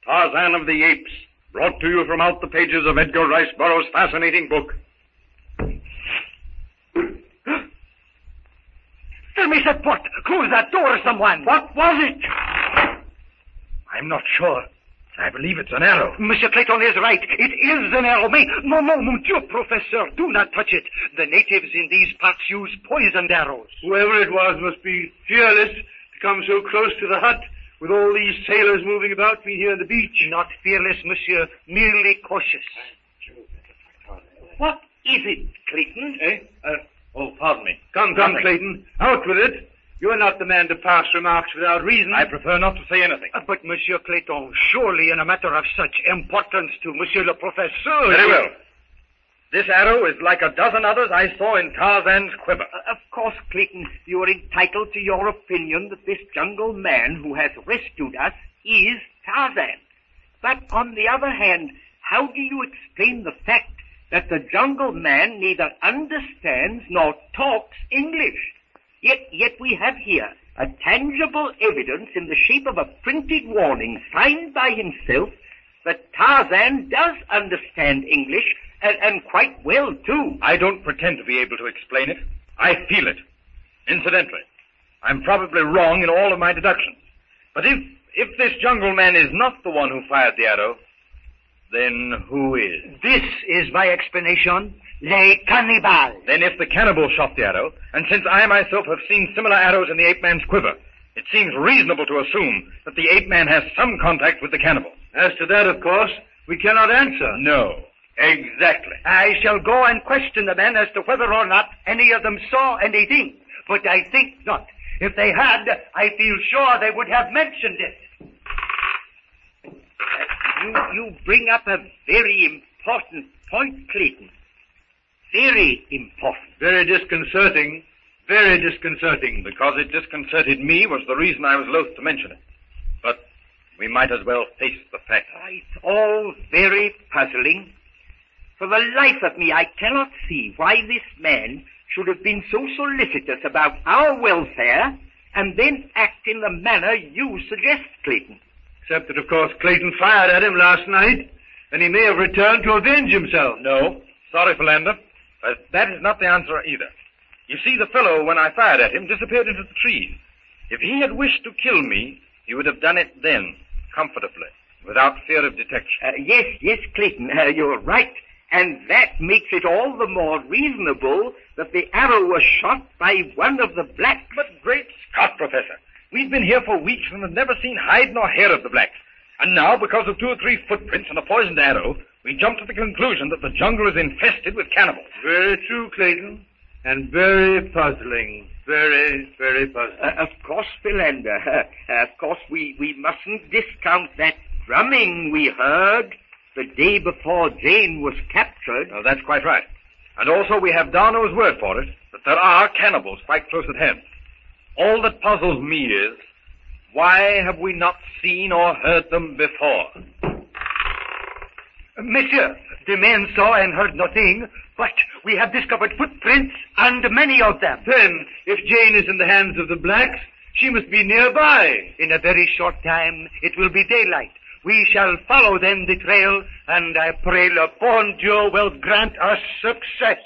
Tarzan of the Apes, brought to you from out the pages of Edgar Rice Burroughs' fascinating book. Mr. Port, close that door, someone. What was it? I'm not sure. I believe it's an arrow. Monsieur Clayton is right. It is an arrow. No, monsieur, Professor, do not touch it. The natives in these parts use poisoned arrows. Whoever it was must be fearless to come so close to the hut with all these sailors moving about me here on the beach. Not fearless, monsieur, merely cautious. What is it, Clayton? Pardon me. Come, Clayton. Out with it. You're not the man to pass remarks without reason. I prefer not to say anything. But, Monsieur Clayton, surely in a matter of such importance to Monsieur le Professeur... Very well. This arrow is like a dozen others I saw in Tarzan's quiver. Of course, Clayton, you are entitled to your opinion that this jungle man who has rescued us is Tarzan. But, on the other hand, how do you explain the fact that the jungle man neither understands nor talks English? Yet we have here a tangible evidence in the shape of a printed warning signed by himself that Tarzan does understand English, and quite well, too. I don't pretend to be able to explain it. I feel it. Incidentally, I'm probably wrong in all of my deductions. But if this jungle man is not the one who fired the arrow, then who is? This is my explanation. Les cannibales. Then if the cannibal shot the arrow, and since I myself have seen similar arrows in the ape-man's quiver, it seems reasonable to assume that the ape-man has some contact with the cannibal. As to that, of course, we cannot answer. No, exactly. I shall go and question the men as to whether or not any of them saw anything, but I think not. If they had, I feel sure they would have mentioned it. You bring up a very important point, Clayton. Very important. Very disconcerting. Very disconcerting. Because it disconcerted me was the reason I was loath to mention it. But we might as well face the fact. It's all very puzzling. For the life of me, I cannot see why this man should have been so solicitous about our welfare and then act in the manner you suggest, Clayton. Except that, of course, Clayton fired at him last night, and he may have returned to avenge himself. No. Sorry, Philander. But that is not the answer either. You see, the fellow, when I fired at him, disappeared into the trees. If he had wished to kill me, he would have done it then, comfortably, without fear of detection. Yes, Clayton, you're right. And that makes it all the more reasonable that the arrow was shot by one of the blacks. But great Scott, Professor, we've been here for weeks and have never seen hide nor hair of the blacks. And now, because of 2 or 3 footprints and a poisoned arrow, we jump to the conclusion that the jungle is infested with cannibals. Very true, Clayton. And very puzzling. Very, very puzzling. Of course, Philander. Of course, we mustn't discount that drumming we heard the day before Jane was captured. Oh, that's quite right. And also we have Darno's word for it, that there are cannibals quite close at hand. All that puzzles me is, why have we not seen or heard them before? Monsieur, the men saw and heard nothing, but we have discovered footprints, and many of them. Then, if Jane is in the hands of the blacks, she must be nearby. In a very short time, it will be daylight. We shall follow then the trail, and I pray le bon Dieu will grant us success.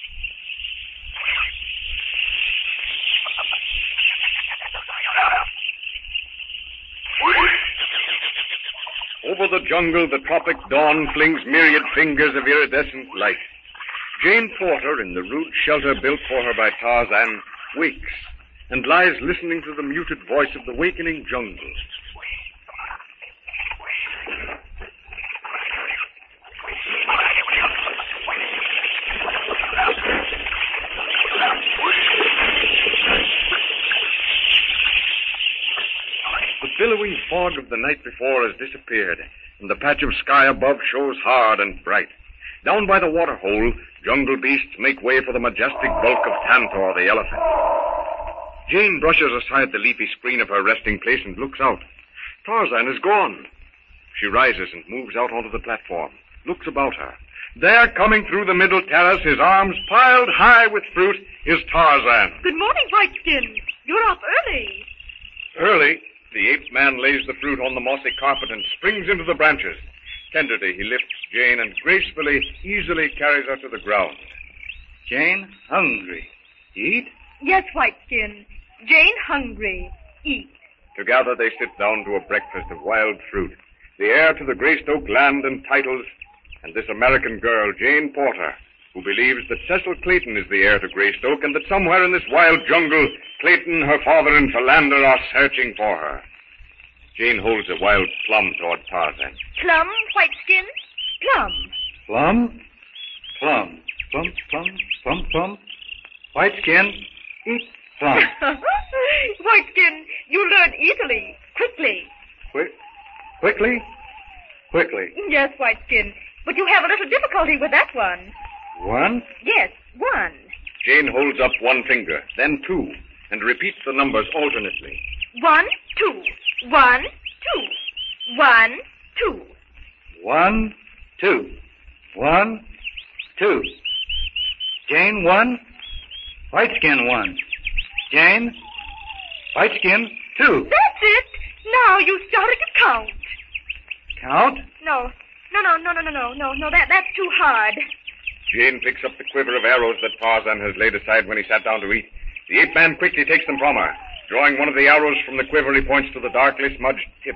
Over the jungle, the tropic dawn flings myriad fingers of iridescent light. Jane Porter, in the rude shelter built for her by Tarzan, wakes and lies listening to the muted voice of the wakening jungle. The billowing fog of the night before has disappeared, and the patch of sky above shows hard and bright. Down by the waterhole, jungle beasts make way for the majestic bulk of Tantor, the elephant. Jane brushes aside the leafy screen of her resting place and looks out. Tarzan is gone. She rises and moves out onto the platform, looks about her. There, coming through the middle terrace, his arms piled high with fruit, is Tarzan. Good morning, Whiteskin. You're up early. Early? The ape man lays the fruit on the mossy carpet and springs into the branches. Tenderly, he lifts Jane and gracefully, easily carries her to the ground. Jane, hungry. Eat? Yes, Whiteskin. Jane hungry. Eat. Together they sit down to a breakfast of wild fruit, the heir to the Greystoke land and titles, and this American girl, Jane Porter, who believes that Cecil Clayton is the heir to Greystoke and that somewhere in this wild jungle, Clayton, her father, and Philander are searching for her. Jane holds a wild plum toward Tarzan. Plum, Whiteskin? Plum. Plum? Plum. Plum, plum, plum, plum. Whiteskin, eat plum. Whiteskin, you learn easily. Quickly. Quickly? Quickly. Yes, Whiteskin. But you have a little difficulty with that one. One? Yes, one. Jane holds up one finger, then two, and repeats the numbers alternately. 1, 2. 1, 2. 1, 2. 1, 2. 1, 2. Jane, 1. Whiteskin, 1. Jane, Whiteskin, 2. That's it. Now you started to count. Count? No, that's too hard. Jane picks up the quiver of arrows that Tarzan has laid aside when he sat down to eat. The ape man quickly takes them from her. Drawing one of the arrows from the quiver, he points to the darkly smudged tip.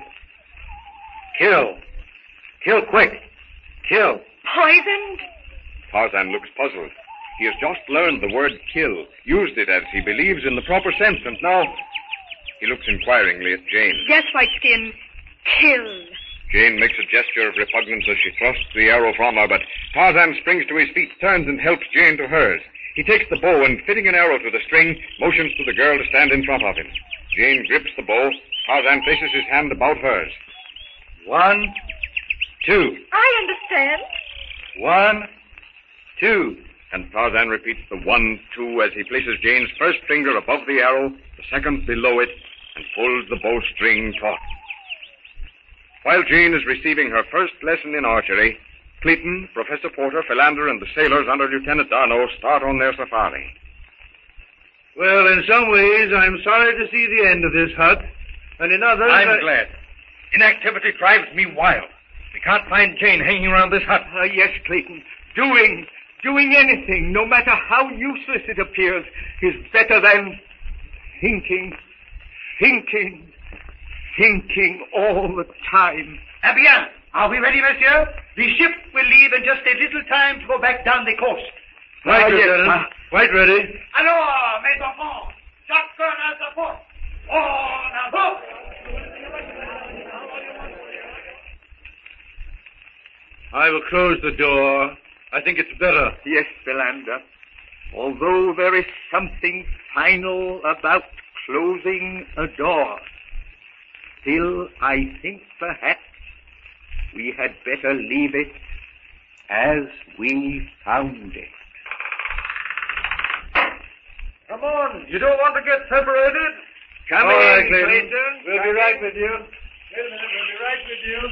Kill. Kill quick. Kill. Poisoned? Tarzan looks puzzled. He has just learned the word kill, used it as he believes in the proper sense, and now he looks inquiringly at Jane. Yes, Whiteskin. Kill. Jane makes a gesture of repugnance as she thrusts the arrow from her, but Tarzan springs to his feet, turns and helps Jane to hers. He takes the bow and, fitting an arrow to the string, motions to the girl to stand in front of him. Jane grips the bow. Tarzan places his hand about hers. 1, 2. I understand. 1, 2. And Tarzan repeats the 1, 2 as he places Jane's first finger above the arrow, the second below it, and pulls the bowstring taut. While Jane is receiving her first lesson in archery, Clayton, Professor Porter, Philander, and the sailors under Lieutenant D'Arnot start on their safari. Well, in some ways, I'm sorry to see the end of this hut, and in others... I'm glad. Inactivity drives me wild. We can't find Jane hanging around this hut. Yes, Clayton. Doing anything, no matter how useless it appears, is better than thinking all the time. Eh bien, are we ready, monsieur? The ship will leave in just a little time to go back down the coast. Right, Lieutenant. Quite ready. Alors, mes enfants, chacun à sa poste. En avant! I will close the door. I think it's better. Yes, Philander. Although there is something final about closing a door, still I think perhaps we had better leave it as we found it. Come on. You don't want to get separated? Come All right, in, Clayton. Clayton. We'll be right with you. Wait a minute. We'll be right with you.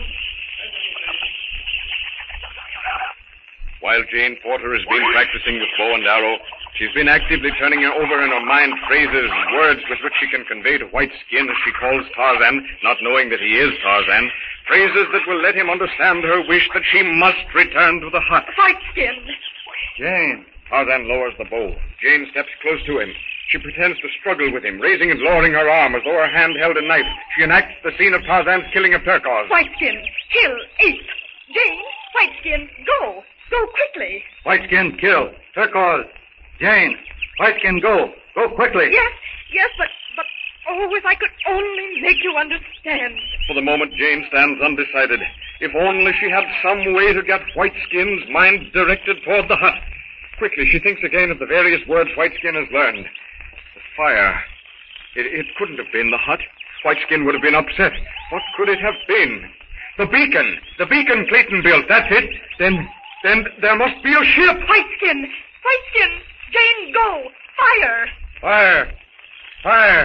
While Jane Porter has been practicing with bow and arrow, she's been actively turning over in her mind phrases, words with which she can convey to Whiteskin, as she calls Tarzan, not knowing that he is Tarzan, phrases that will let him understand her wish that she must return to the hut. Whiteskin. Jane. Tarzan lowers the bow. Jane steps close to him. She pretends to struggle with him, raising and lowering her arm as though her hand held a knife. She enacts the scene of Tarzan's killing of Turcos. Whiteskin. Kill. Eat. Jane. Whiteskin. Go. Go quickly. Whiteskin, kill. Turquoise. Jane. Whiteskin, go. Go quickly. Yes, but, oh, if I could only make you understand. For the moment, Jane stands undecided. If only she had some way to get Whiteskin's mind directed toward the hut. Quickly, she thinks again of the various words Whiteskin has learned. The fire. It couldn't have been the hut. Whiteskin would have been upset. What could it have been? The beacon. The beacon Clayton built. That's it. Then there must be a ship. Whiteskin. Jane, go. Fire. Fire. Fire.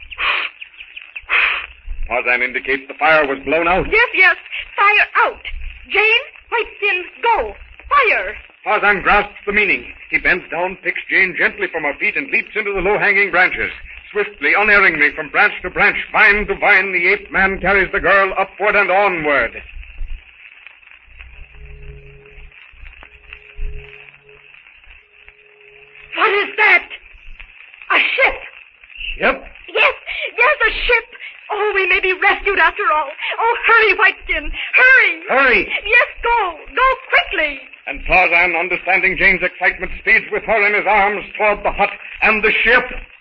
Tarzan indicates the fire was blown out. Yes. Fire out. Jane, Whiteskin, go. Fire. Tarzan grasps the meaning. He bends down, picks Jane gently from her feet, and leaps into the low-hanging branches. swiftly, unerringly, from branch to branch, vine to vine, the ape man carries the girl upward and onward. What is that? A ship. Yep. Yes, a ship. Oh, we may be rescued after all. Oh, hurry, Whiteskin. Hurry. Hurry. Yes, go. Go quickly. And Tarzan, understanding Jane's excitement, speeds with her in his arms toward the hut and the ship.